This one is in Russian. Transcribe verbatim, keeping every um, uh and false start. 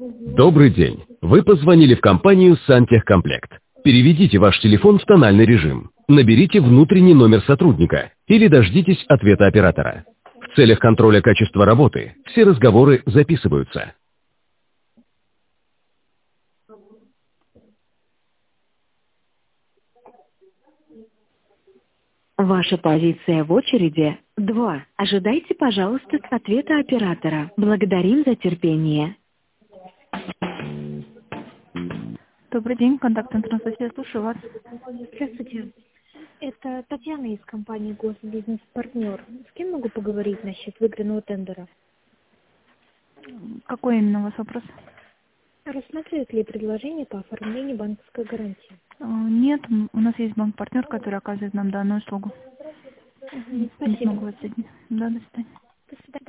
Добрый день. Вы позвонили в компанию «Сантехкомплект». Переведите ваш телефон в тональный режим. Наберите внутренний номер сотрудника или дождитесь ответа оператора. В целях контроля качества работы все разговоры записываются. Ваша позиция в очереди два. Ожидайте, пожалуйста, ответа оператора. Благодарим за терпение. Добрый день, контакт Интернет-сети, слушаю вас. Здравствуйте. Это Татьяна из компании «Госбизнес-партнер». С кем могу поговорить насчет выигранного тендера? Какой именно у вас вопрос? Рассматривают ли предложение по оформлению банковской гарантии? А, Нет, м, у нас есть банк-партнер, который оказывает нам данную услугу. Мгм, Не спасибо. смогу вас соединить. Да, до свидания. До свидания.